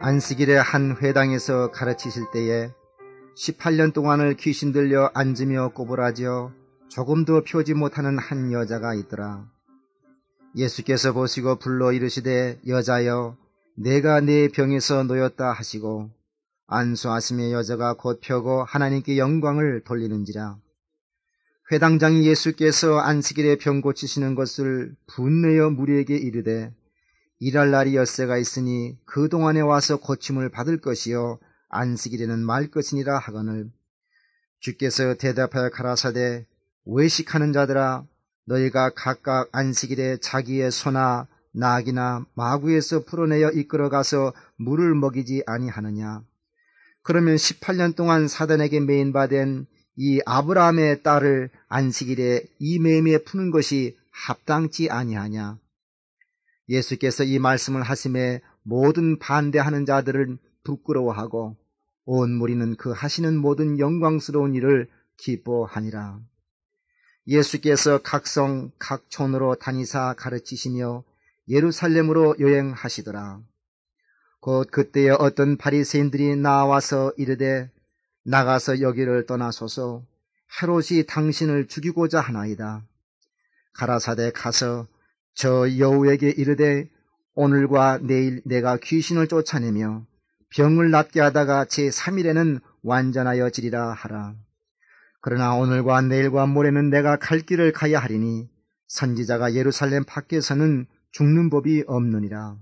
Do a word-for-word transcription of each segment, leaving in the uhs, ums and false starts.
안식일에 한 회당에서 가르치실 때에 십팔 년 동안을 귀신 들려 앉으며 꼬부라져 조금도 펴지 못하는 한 여자가 있더라. 예수께서 보시고 불러 이르시되 여자여 내가 네 병에서 놓였다 하시고 안수하심에 여자가 곧 펴고 하나님께 영광을 돌리는지라. 회당장이 예수께서 안식일에 병 고치시는 것을 분내어 무리에게 이르되 일할 날이 엿새가 있으니 그 동안에 와서 고침을 받을 것이요 안식일에는 말 것이니라 하거늘 주께서 대답하여 가라사대 외식하는 자들아 너희가 각각 안식일에 자기의 소나 낙이나 마구에서 풀어내어 이끌어가서 물을 먹이지 아니하느냐. 그러면 십팔 년 동안 사단에게 매인받은 이 아브라함의 딸을 안식일에 이 매임에 푸는 것이 합당치 아니하냐. 예수께서 이 말씀을 하심에 모든 반대하는 자들은 부끄러워하고 온 무리는 그 하시는 모든 영광스러운 일을 기뻐하니라. 예수께서 각성 각촌으로 다니사 가르치시며 예루살렘으로 여행하시더라. 곧 그때에 어떤 바리새인들이 나와서 이르되 나가서 여기를 떠나소서 헤롯이 당신을 죽이고자 하나이다. 가라사대 가서 저 여우에게 이르되 오늘과 내일 내가 귀신을 쫓아내며 병을 낫게 하다가 제삼 일에는 완전하여 지리라 하라. 그러나 오늘과 내일과 모레는 내가 갈 길을 가야 하리니 선지자가 예루살렘 밖에서는 죽는 법이 없느니라.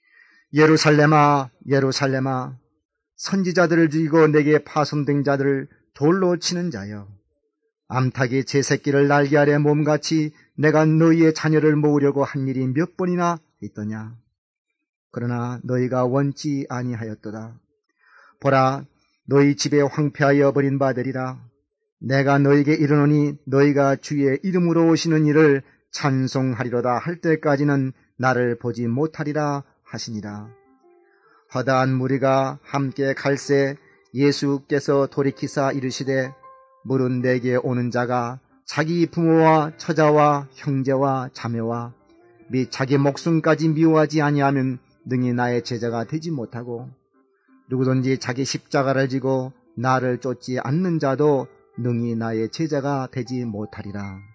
예루살렘아 예루살렘아 선지자들을 죽이고 내게 파송된 자들을 돌로 치는 자여 암탉이 제 새끼를 날개 아래 몸같이 내가 너희의 자녀를 모으려고 한 일이 몇 번이나 있더냐. 그러나 너희가 원치 아니하였도다. 보라 너희 집에 황폐하여 버린 바 되리라. 내가 너희에게 이르노니 너희가 주의 이름으로 오시는 일을 찬송하리로다 할 때까지는 나를 보지 못하리라 하시니라. 허다한 무리가 함께 갈새 예수께서 돌이키사 이르시되 물은 내게 오는 자가 자기 부모와 처자와 형제와 자매와 및 자기 목숨까지 미워하지 아니하면 능히 나의 제자가 되지 못하고 누구든지 자기 십자가를 지고 나를 쫓지 않는 자도 능히 나의 제자가 되지 못하리라.